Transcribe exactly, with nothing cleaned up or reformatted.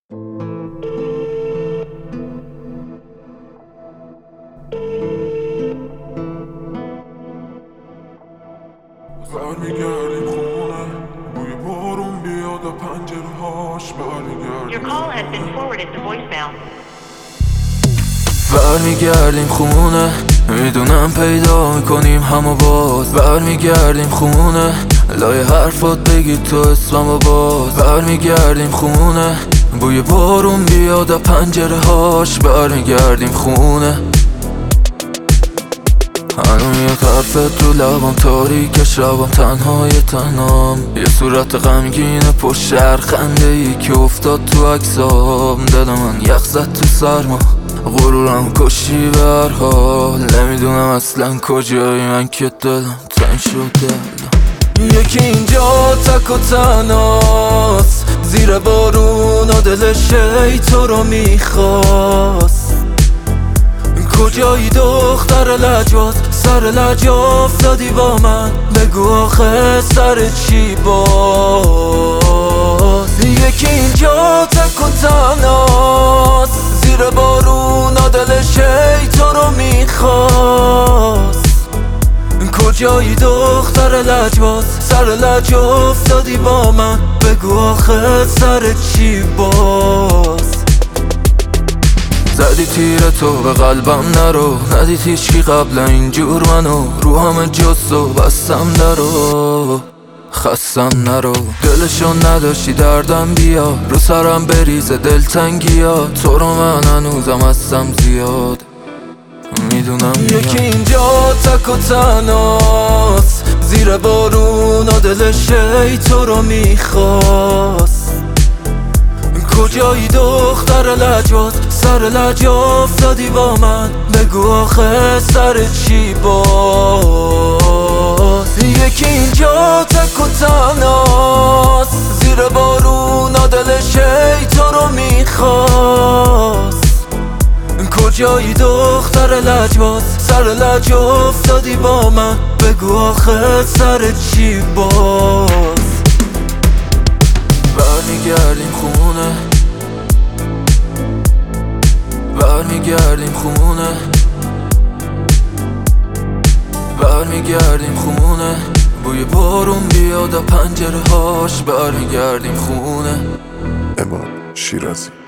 برمیگردیم خونه بوی بارون بیاد و پنجره هاش Your call has been forwarded to voicemail. برمیگردیم خونه، میدونم پیدا میکنیم همو باز. برمیگردیم خونه، لای حرفات بگی تو اسمم باز. برمیگردیم خونه، بوی بارون بیاد و پنجره هاش. برمیگردیم خونه، هنو میاد حرفت رو لبام، تاریک شبم، تنهای تنام. یه صورت غمگین پشت شهر، خنده ای که افتاد تو عکسام. دل من یخ زد تو سرما، غرورم کشی به هر حال. نمیدونم اصلا کجایی من که دلم تنگ شده. یکی اینجا تک و تنهاست، زیر بارون و دل شی تو رو میخواست. کجایی دختر لجباز، سر لج افتادی با من، بگو آخه سر چی باز. یکی اینجا تک و تنهاست، زیر بارون و دل شی تو رو میخواست. کجایی دختر لجباز، سر لج افتادی با من، بگو آخه سر چی باز. زدی تیر تو به قلبم نرو، ندید هیچکی قبل اینجور منو. رو همه جست و بستم درو، خستم نرو. دلشون نداشتی دردم بیا، رو سرم بریزه دلتنگی ها. تو رو من هنوزم هستم زیاد، میدونم. یکی اینجا تک و تنهاست، زیر بارون و دل شی تو رو میخواست. کجایی دختر لجباز، سر لج افتادی با من، بگو آخه سر چی باز. یکی اینجا تک و تنهاست، زیر بارون و دل شی تو رو میخواست. کجایی دختر لجباز، سر لج افتادی با من، بگو آخه سر چی باز. برمیگردیم خونه، برمیگردیم خونه، برمیگردیم خونه. بوی بارون بیاد و پنجره هاش. برمیگردیم خونه. اماد شیرازی.